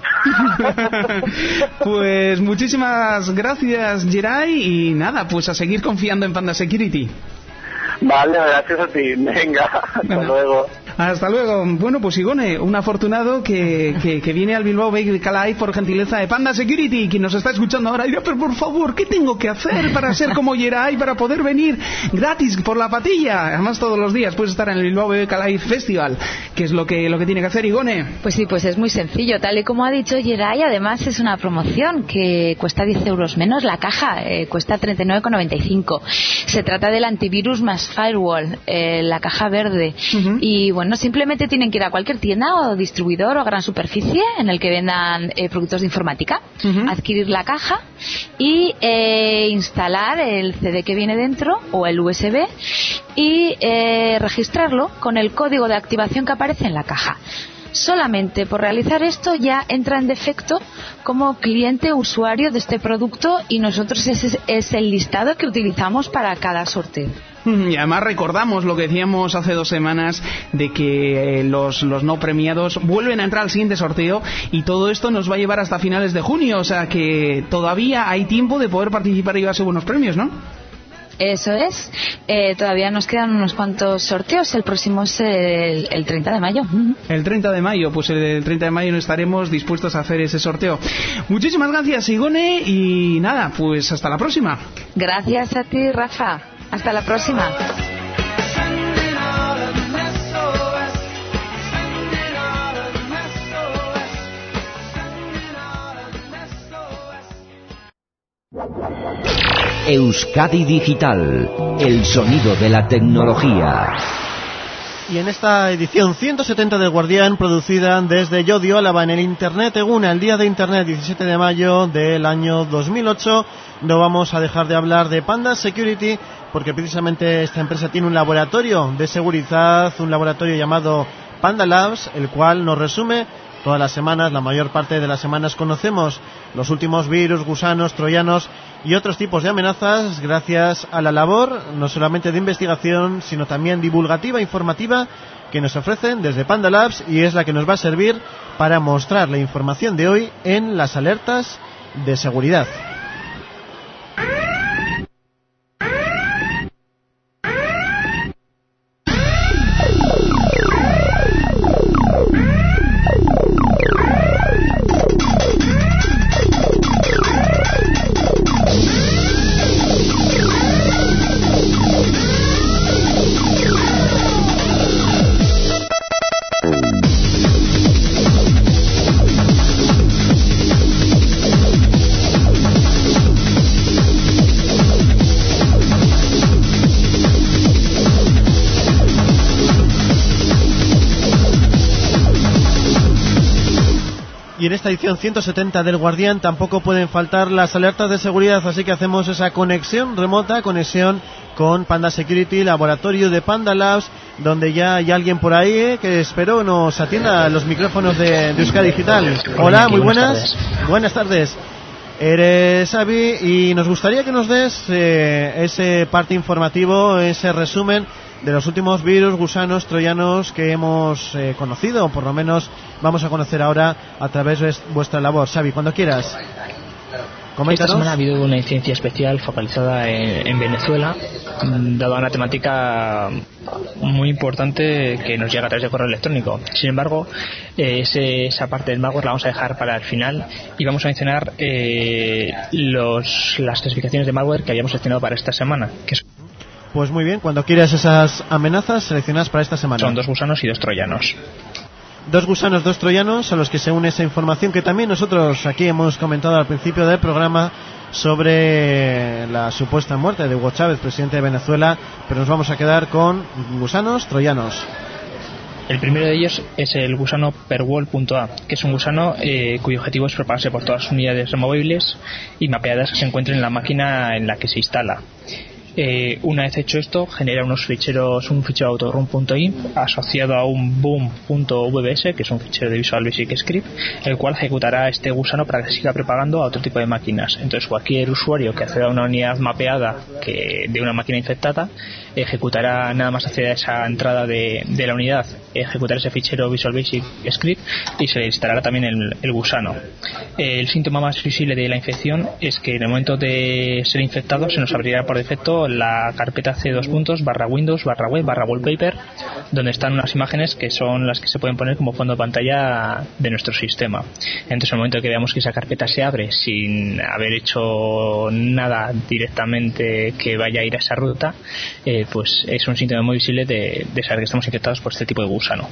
Pues muchísimas gracias, Geray, y nada, pues a seguir confiando en Panda Security. Vale, gracias a ti, venga, hasta luego. Hasta luego. Bueno, pues Igone, un afortunado que viene al Bilbao BBK Live por gentileza de Panda Security, que nos está escuchando ahora. Dirá, pero por favor, ¿qué tengo que hacer para ser como Geray, para poder venir gratis por la patilla? Además, todos los días puedes estar en el Bilbao BBK Live Festival, que es lo que tiene que hacer Igone. Pues sí, pues es muy sencillo. Tal y como ha dicho Geray, además es una promoción que cuesta 10 euros menos la caja, cuesta 39,95. Se trata del antivirus más firewall, la caja verde. Y bueno, simplemente tienen que ir a cualquier tienda o distribuidor o gran superficie en el que vendan productos de informática, adquirir la caja y instalar el CD que viene dentro o el USB y registrarlo con el código de activación que aparece en la caja. Solamente por realizar esto ya entra en defecto como cliente usuario de este producto y nosotros ese es el listado que utilizamos para cada sorteo. Y además recordamos lo que decíamos hace 2 semanas de que los no premiados vuelven a entrar al siguiente sorteo y todo esto nos va a llevar hasta finales de junio, o sea que todavía hay tiempo de poder participar y llevarse buenos premios, ¿no? Eso es, todavía nos quedan unos cuantos sorteos, el próximo es el 30 de mayo. El 30 de mayo, pues el 30 de mayo estaremos dispuestos a hacer ese sorteo. Muchísimas gracias, Igone, y nada, pues hasta la próxima. Gracias a ti, Rafa, hasta la próxima. Euskadi Digital, el sonido de la tecnología. Y en esta edición 170 del Guardián, producida desde Llodio, Álava, en el Internet Eguna, el día de Internet, 17 de mayo del año 2008, no vamos a dejar de hablar de Panda Security, porque precisamente esta empresa tiene un laboratorio de seguridad, un laboratorio llamado Panda Labs, el cual nos resume todas las semanas, la mayor parte de las semanas conocemos los últimos virus, gusanos, troyanos y otros tipos de amenazas gracias a la labor no solamente de investigación sino también divulgativa, informativa que nos ofrecen desde Panda Labs, y es la que nos va a servir para mostrar la información de hoy en las alertas de seguridad. Y en esta edición 170 del Guardián tampoco pueden faltar las alertas de seguridad, así que hacemos esa conexión remota, conexión con Panda Security, laboratorio de Panda Labs, donde ya hay alguien por ahí que espero nos atienda a los micrófonos de Euskadi Digital. Hola, muy buenas. Buenas tardes. Eres Xavi y nos gustaría que nos des ese parte informativo, ese resumen de los últimos virus, gusanos, troyanos que hemos conocido, o por lo menos vamos a conocer ahora a través de vuestra labor. Xavi, cuando quieras. Coméntanos. Esta semana ha habido una incidencia especial focalizada en Venezuela, dada una temática muy importante que nos llega a través de correo electrónico. Sin embargo, esa parte del malware la vamos a dejar para el final y vamos a mencionar las clasificaciones de malware que habíamos seleccionado para esta semana, que pues muy bien, cuando quieras esas amenazas seleccionadas para esta semana. Son 2 gusanos y 2 troyanos. 2 gusanos, 2 troyanos, a los que se une esa información que también nosotros aquí hemos comentado al principio del programa sobre la supuesta muerte de Hugo Chávez, presidente de Venezuela, pero nos vamos a quedar con gusanos, troyanos. El primero de ellos es el gusano perwall.a, que es un gusano cuyo objetivo es propagarse por todas las unidades removibles y mapeadas que se encuentren en la máquina en la que se instala. Una vez hecho esto, genera un fichero autorun.imp asociado a un boom.vbs, que es un fichero de Visual Basic Script, el cual ejecutará este gusano para que se siga propagando a otro tipo de máquinas. Entonces cualquier usuario que acceda a una unidad mapeada de una máquina infectada ejecutará, nada más acceder a esa entrada de la unidad, ejecutará ese fichero Visual Basic Script y se le instalará también el gusano. El síntoma más visible de la infección es que en el momento de ser infectado se nos abrirá por defecto la carpeta c:/Windows/web/wallpaper, donde están unas imágenes que son las que se pueden poner como fondo de pantalla de nuestro sistema. Entonces, en el momento que veamos que esa carpeta se abre sin haber hecho nada directamente que vaya a ir a esa ruta, pues es un síntoma muy visible de saber que estamos infectados por este tipo de gusano.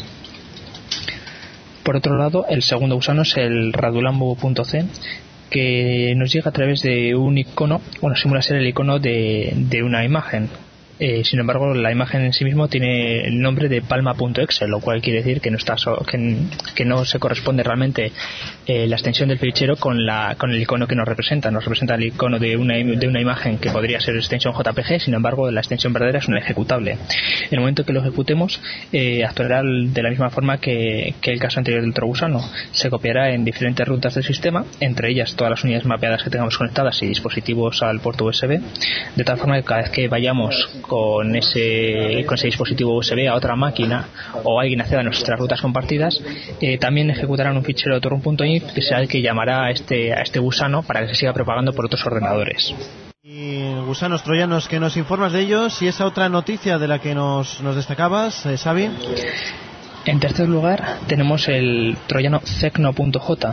Por otro lado, el segundo gusano es el radulambo.c, que nos llega a través de un icono, simula ser el icono de una imagen. Sin embargo, la imagen en sí mismo tiene el nombre de palma.exe, lo cual quiere decir que no se corresponde realmente la extensión del fichero con el icono que nos representa. Nos representa el icono de una imagen que podría ser extensión JPG, sin embargo la extensión verdadera es un ejecutable. En el momento que lo ejecutemos, actuará de la misma forma que el caso anterior del otro gusano. Se copiará en diferentes rutas del sistema, entre ellas todas las unidades mapeadas que tengamos conectadas y dispositivos al puerto USB, de tal forma que cada vez que vayamos con ese dispositivo USB a otra máquina o alguien acceda a nuestras rutas compartidas, también ejecutarán un fichero autorun.imp que será el que llamará a este gusano para que se siga propagando por otros ordenadores. Y gusanos troyanos, ¿qué nos informas de ellos? Y esa otra noticia de la que nos destacabas, Xavi. En tercer lugar tenemos el troyano cecno.j,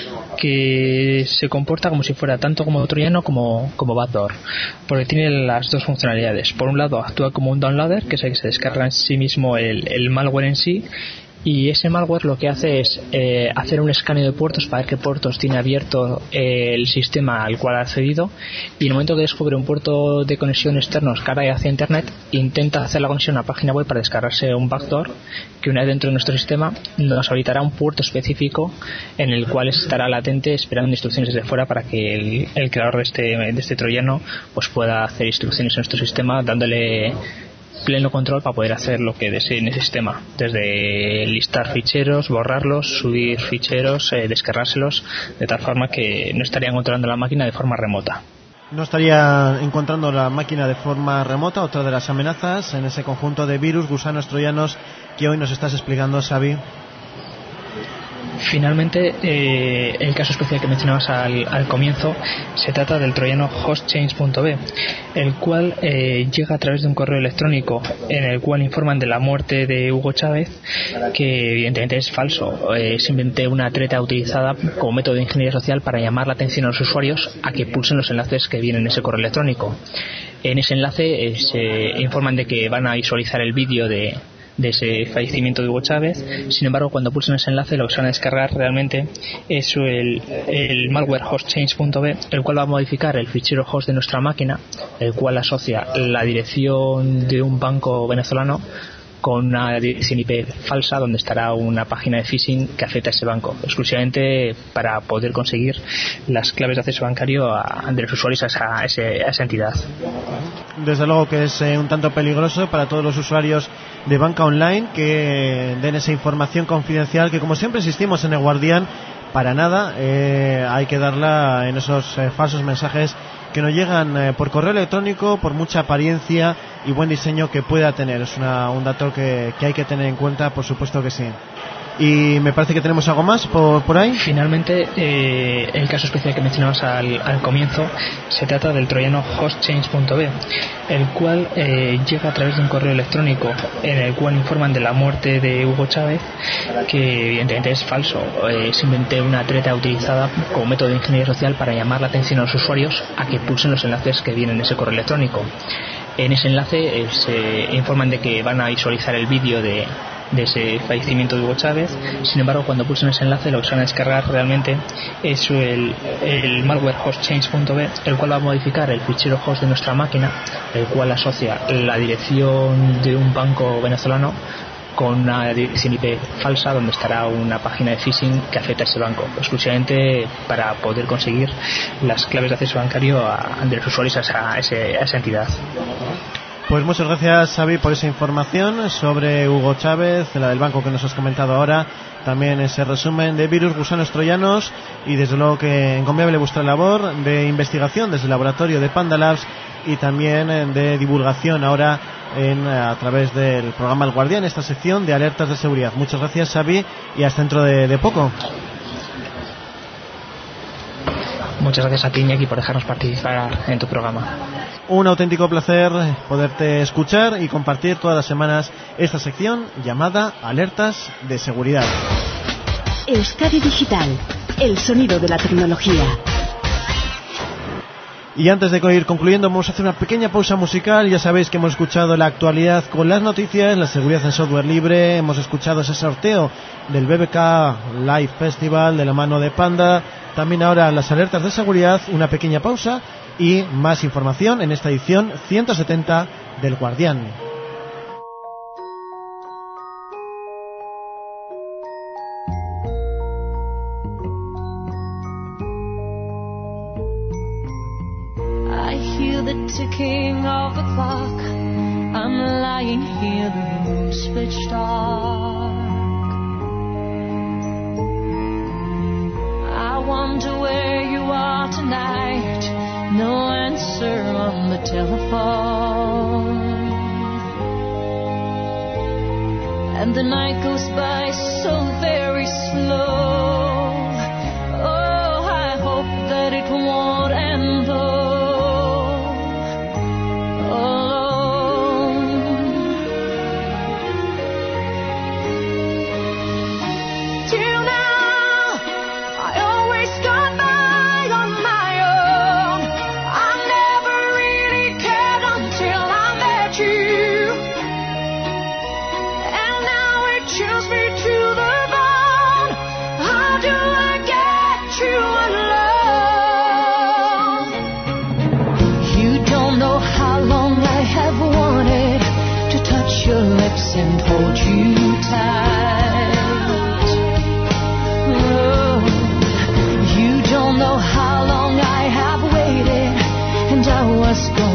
que se comporta como si fuera tanto como troyano como backdoor, porque tiene las dos funcionalidades. Por un lado, actúa como un downloader, que es el que se descarga en sí mismo el malware en sí, y ese malware lo que hace es hacer un escaneo de puertos para ver qué puertos tiene abierto el sistema al cual ha accedido, y en el momento que descubre un puerto de conexión externo cara hacia internet, intenta hacer la conexión a una página web para descargarse un backdoor que, una vez dentro de nuestro sistema, nos habilitará un puerto específico en el cual estará latente esperando instrucciones desde fuera para que el creador de este troyano pues pueda hacer instrucciones en nuestro sistema, dándole pleno control para poder hacer lo que desee en ese sistema, desde listar ficheros, borrarlos, subir ficheros, descargárselos, de tal forma que no estarían controlando la máquina de forma remota. No estaría encontrando la máquina de forma remota, otra de las amenazas en ese conjunto de virus, gusanos troyanos que hoy nos estás explicando, Xavi. Finalmente, el caso especial que mencionabas al comienzo se trata del troyano hostchange.b, el cual llega a través de un correo electrónico en el cual informan de la muerte de Hugo Chávez, que evidentemente es falso. Es simplemente una treta utilizada como método de ingeniería social para llamar la atención a los usuarios a que pulsen los enlaces que vienen en ese correo electrónico. En ese enlace se informan de que van a visualizar el vídeo de ese fallecimiento de Hugo Chávez. Sin embargo, cuando pulsan ese enlace, lo que se van a descargar realmente es el malware hostchange.b, el cual va a modificar el fichero host de nuestra máquina, el cual asocia la dirección de un banco venezolano con una dirección IP falsa donde estará una página de phishing que afecta a ese banco, exclusivamente para poder conseguir las claves de acceso bancario de los usuarios a esa entidad. Desde luego que es un tanto peligroso para todos los usuarios de banca online que den esa información confidencial que, como siempre insistimos en El Guardián, para nada hay que darla en esos falsos mensajes que nos llegan por correo electrónico, por mucha apariencia y buen diseño que pueda tener. Es un dato que hay que tener en cuenta, por supuesto que sí. Y me parece que tenemos algo más por ahí. Finalmente, el caso especial que mencionabas al comienzo se trata del troyano hostchange.b, el cual llega a través de un correo electrónico en el cual informan de la muerte de Hugo Chávez, que evidentemente es falso. Es simplemente una treta utilizada como método de ingeniería social para llamar la atención a los usuarios a que pulsen los enlaces que vienen en ese correo electrónico. En ese enlace se informan de que van a visualizar el vídeo de ese fallecimiento de Hugo Chávez. Sin embargo, cuando pulsan ese enlace, lo que se van a descargar realmente es el malware hostchange.b, el cual va a modificar el fichero host de nuestra máquina, el cual asocia la dirección de un banco venezolano con una dirección IP falsa donde estará una página de phishing que afecta a ese banco, exclusivamente para poder conseguir las claves de acceso bancario de los usuarios a esa entidad. Pues muchas gracias, Xavi, por esa información sobre Hugo Chávez, la del banco que nos has comentado ahora, también ese resumen de virus, gusanos troyanos y desde luego que encomiable vuestra labor de investigación desde el laboratorio de Panda Labs y también de divulgación ahora a través del programa El Guardián, esta sección de alertas de seguridad. Muchas gracias, Xavi, y hasta dentro de poco. Muchas gracias a ti, Iñaki, por dejarnos participar en tu programa. Un auténtico placer poderte escuchar y compartir todas las semanas esta sección llamada Alertas de Seguridad. Euskadi Digital, el sonido de la tecnología. Y antes de ir concluyendo, vamos a hacer una pequeña pausa musical. Ya sabéis que hemos escuchado la actualidad con las noticias, la seguridad en software libre, hemos escuchado ese sorteo del BBK Live Festival de la mano de Panda. También ahora las alertas de seguridad, una pequeña pausa y más información en esta edición 170 del Guardián. I hear the ticking of the clock. I'm lying here, the room's pitch dark. I wonder where you are tonight. No answer on the telephone. And the night goes by so very slow. Oh, I hope that it won't end choose me to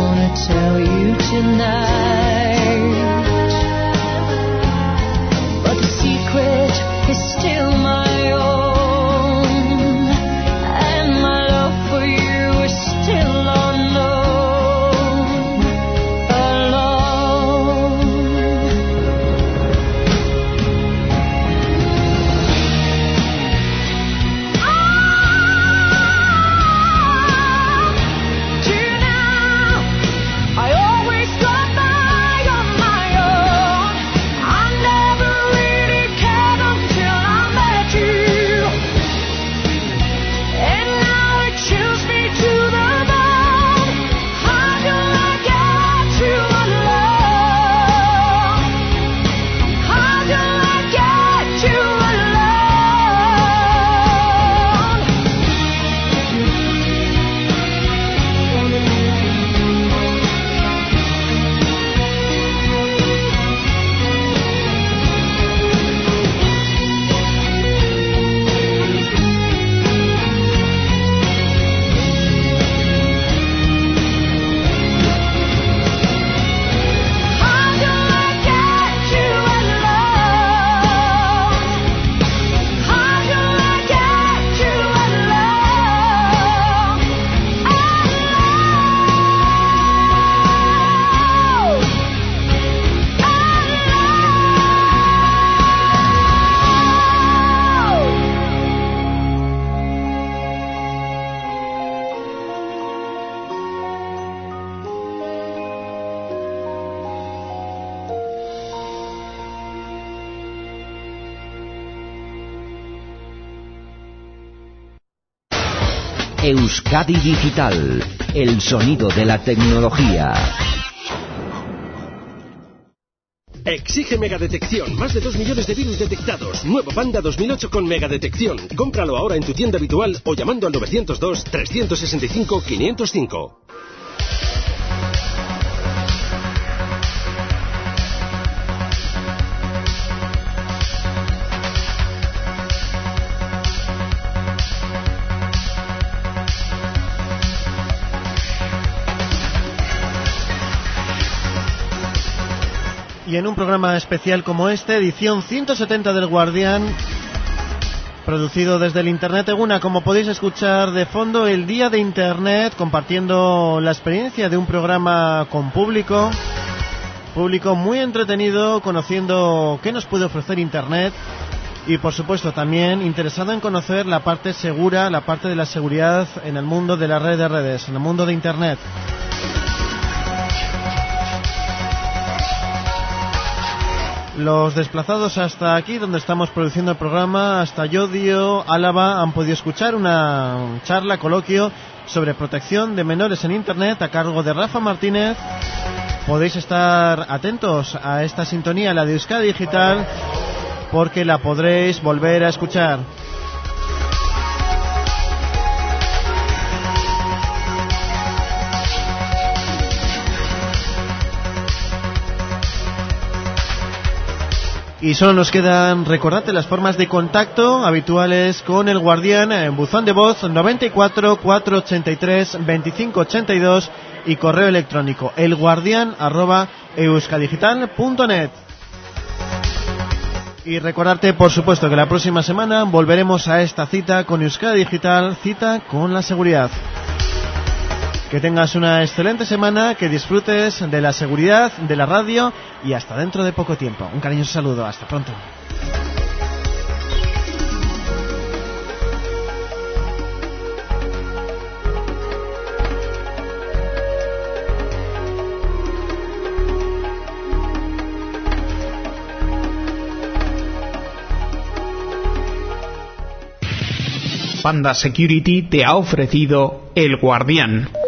wanna tell you tonight, but the secret is still my own, and my love for you is still unknown, alone. Till now, I always got by on my own. I never really cared until I met you, and now it chills me to the bone. How do I get you alone? How do I get you alone? How do I get you alone? How do I get you Euskadi Digital, el sonido de la tecnología. Exige megadetección. Más de 2 millones de virus detectados. Nuevo Panda 2008 con megadetección. Cómpralo ahora en tu tienda habitual o llamando al 902-365-505. Y en un programa especial como este, edición 170 del Guardián, producido desde el Internet Eguna, como podéis escuchar de fondo, el día de Internet, compartiendo la experiencia de un programa con público muy entretenido, conociendo qué nos puede ofrecer Internet y, por supuesto, también interesado en conocer la parte segura, la parte de la seguridad en el mundo de la red de redes, en el mundo de Internet. Los desplazados hasta aquí, donde estamos produciendo el programa, hasta Llodio, Álava, han podido escuchar una charla, coloquio sobre protección de menores en Internet a cargo de Rafa Martínez. Podéis estar atentos a esta sintonía, la de Euskadi Digital, porque la podréis volver a escuchar. Y solo nos quedan recordarte las formas de contacto habituales con el Guardián en buzón de voz 94 483 2582 y correo electrónico elguardian@euskadigital.net. Y recordarte, por supuesto, que la próxima semana volveremos a esta cita con Euskadi Digital, cita con la seguridad. Que tengas una excelente semana, que disfrutes de la seguridad, de la radio y hasta dentro de poco tiempo. Un cariñoso saludo, hasta pronto. Panda Security te ha ofrecido El Guardián.